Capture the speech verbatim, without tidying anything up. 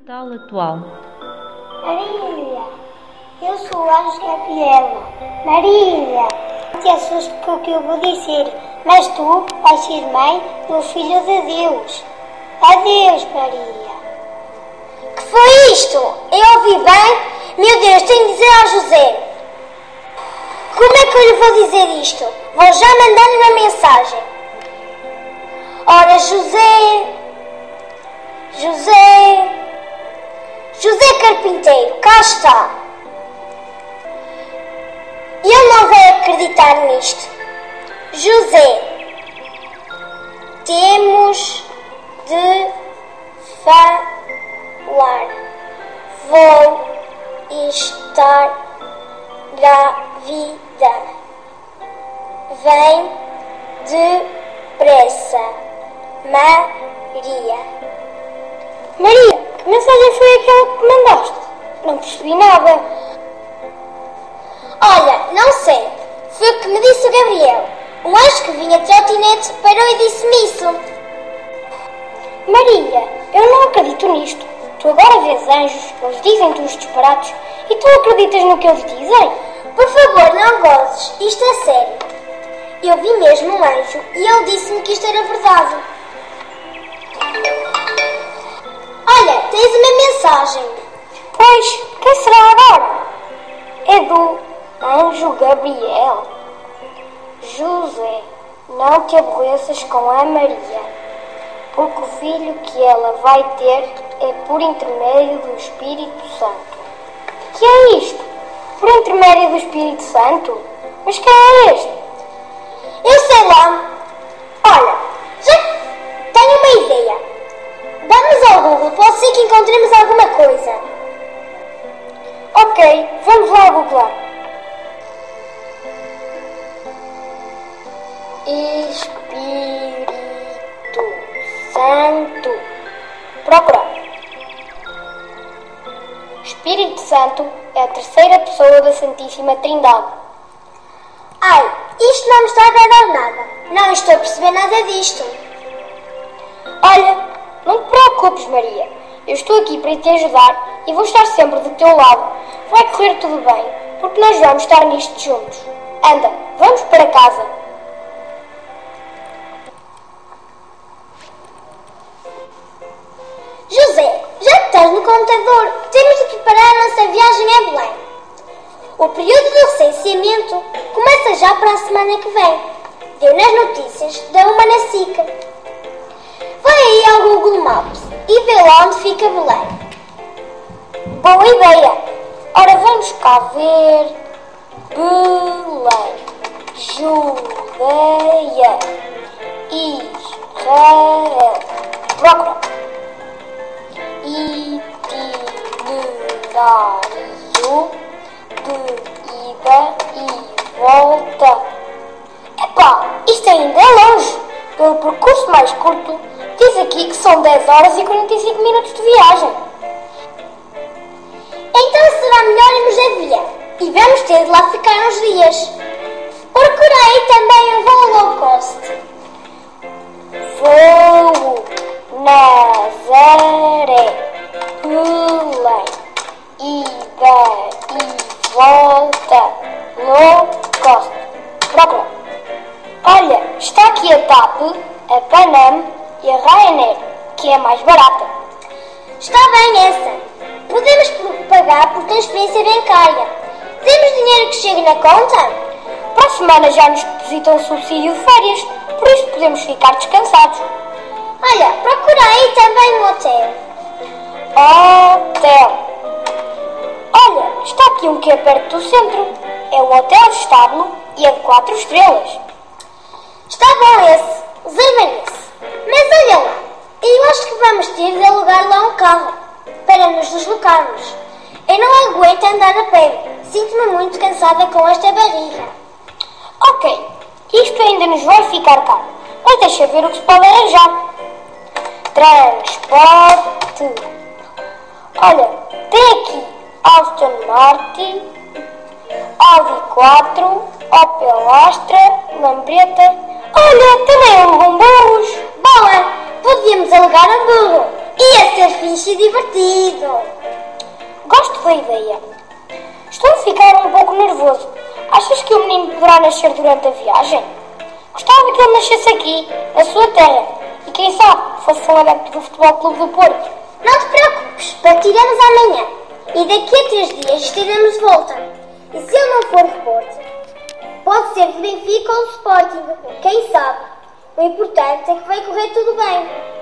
Natal atual. Marília, eu sou o Anjo Gabriela. Marília, não te assustes com o que eu vou dizer, mas tu vais ser mãe do Filho de Deus. Adeus, Maria. Que foi isto? Eu ouvi bem? Meu Deus, tenho de dizer ao José. Como é que eu lhe vou dizer isto? Vou já mandar-lhe uma mensagem. Ora, José... José... José Carpinteiro, cá está. Ele não vai acreditar nisto. José, temos de falar. Vou estar grávida. Vem depressa. Maria. Maria, que mensagem foi aquela que mandaste? Não percebi nada. Olha, não sei. Foi o que me disse o Gabriel. Um anjo que vinha de trotinete parou e disse-me isso. Maria, eu não acredito nisto. Tu agora vês anjos, eles dizem-te os disparates e tu acreditas no que eles dizem? Por favor, não gozes. Isto é sério. Eu vi mesmo um anjo e ele disse-me que isto era verdade. Olha, tens uma mensagem. Pois, quem será agora? É do Anjo Gabriel. José, não te aborreças com a Maria, porque o filho que ela vai ter é por intermédio do Espírito Santo. Que é isto? Por intermédio do Espírito Santo? Mas quem é este? Eu sei lá. Olha, já tenho uma ideia. Vamos ao Google, pode ser que encontremos alguma coisa. Ok, vamos lá googlar. Espírito Santo. Procurar. Espírito Santo é a terceira pessoa da Santíssima Trindade. Ai, isto não me está a agradar nada. Não estou a perceber nada disto. Olha, não te preocupes, Maria. Eu estou aqui para te ajudar e vou estar sempre do teu lado. Vai correr tudo bem, porque nós vamos estar nisto juntos. Anda, vamos para casa. José, já que estás no computador, temos de preparar a nossa viagem a Belém. O período do recenseamento começa já para a semana que vem. Deu nas notícias da uma na SICA. Vai aí ao Google Maps e vê lá onde fica Belém. Boa ideia! Ora, vamos cá ver... Belém, Judeia, Israel. Procura. Itinerário de ida e volta. Epá, isto ainda é longe. Pelo percurso mais curto, diz aqui que são dez horas e quarenta e cinco minutos de viagem. Então será melhor irmos de avião e vamos ter de lá ficar uns dias. Procura aí também um voo low cost. Voo Nazaré, Belém, ida e volta, low cost. Procura. Olha, está aqui a TAP, a Panam e a Ryanair, que é a mais barata. Está bem essa. Podemos pagar por transferência bancária. Temos dinheiro que chegue na conta? Para a semana já nos depositam o subsídio de férias, por isso podemos ficar descansados. Olha, procura aí também um hotel. Hotel. Olha, está aqui um que é perto do centro. É o Hotel Estábulo e é de quatro estrelas. Está bom esse. Reserva esse. Mas olha lá, eu acho que vamos ter de alugar lá um carro para nos deslocarmos. Eu não aguento andar a pé. Sinto-me muito cansada com esta barriga. Ok, isto ainda nos vai ficar caro, mas deixa ver o que se pode arranjar. Transporte. Olha, tem aqui Aston Martin, Audi quatro, Opel Astra, Lambretta. Olha, também alugam burros. Boa, podíamos alugar um burro. Ia ser fixe e divertido. Gosto da ideia. Estou a ficar um pouco nervoso. Achas que o menino poderá nascer durante a viagem? Gostava que ele nascesse aqui, na sua terra. E quem sabe, fosse um adepto do Futebol Clube do Porto. Não te preocupes, partiremos amanhã. E daqui a três dias estaremos de volta. E se ele não for reforço, pode ser de Benfica ou do Sporting. Quem sabe? O importante é que vai correr tudo bem.